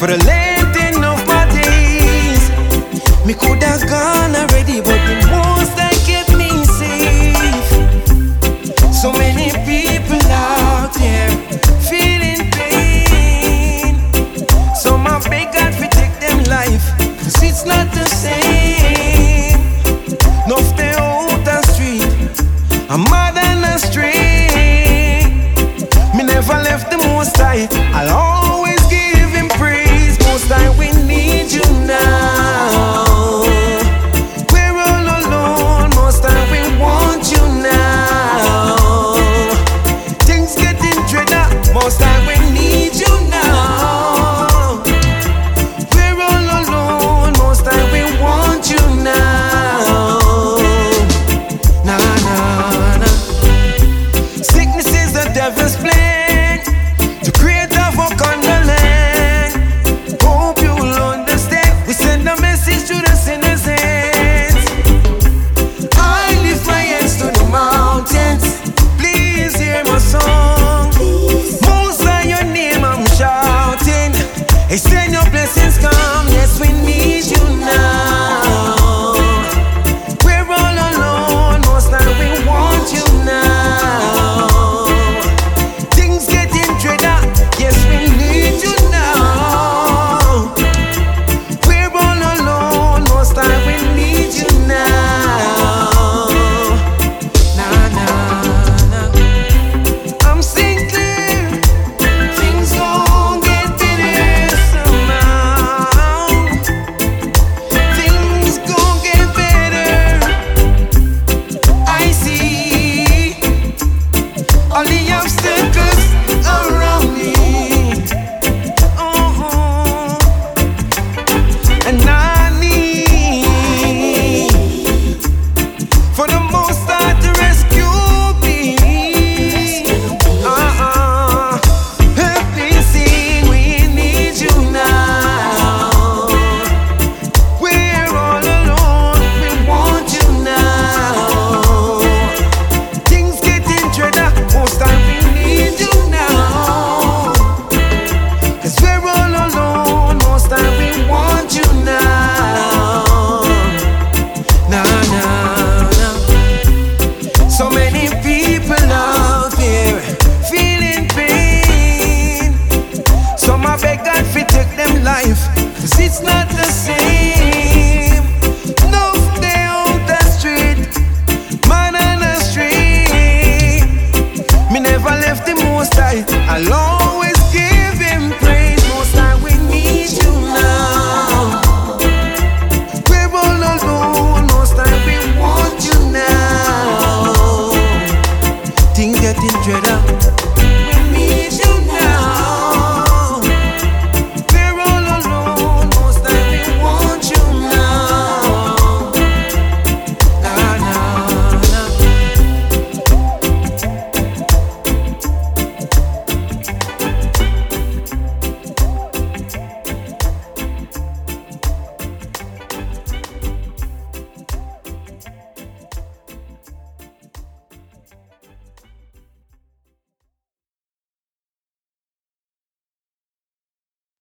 for the lengthening of my days. Me could have gone already, but the most that kept me safe. So many people out there feeling pain. So my beg God for take them life, 'cause it's not the same. No stay out the street, I'm mad and astray. Me never left the Most High, I'll always give Him praise. Most High, we need You now. We're all alone, Most High, we want You now. Things getting dreader, Most High, we need You now. We're all alone, Most High, we want You now. Nah, nah, nah. Sickness is the devil's plan to create havoc on the land. Hope you will understand. We send a message to the sinners' hands. I lift my hands to the mountains. Please hear my song. Most by Your name I'm shouting. Hey, send Your blessings come. Yes, we need You now. We're all alone. Most time we want You now. Things getting dreader. Yes, we need You now. We're all alone. Most time we need You now. Nah, nah, nah. I'm seeing clear. Things gon' get better somehow. Things gon' get better. I see all the obstacles around me. And I need for the Most High to rescue me. Help me sing, we need You now. We're all alone, we want You now. Things getting dreader, Most time we need You now. 'Cause we're all alone, Most time we want You now. Nah, nah, nah. So many people out there feeling pain. So my beg God for take them life, 'cause it's not the same. No, they on the street, man and astray. Me never left the Most High, I'll always give Him praise. Most High, we need You now. We're all alone, Most High, we want You now. Things getting dreader,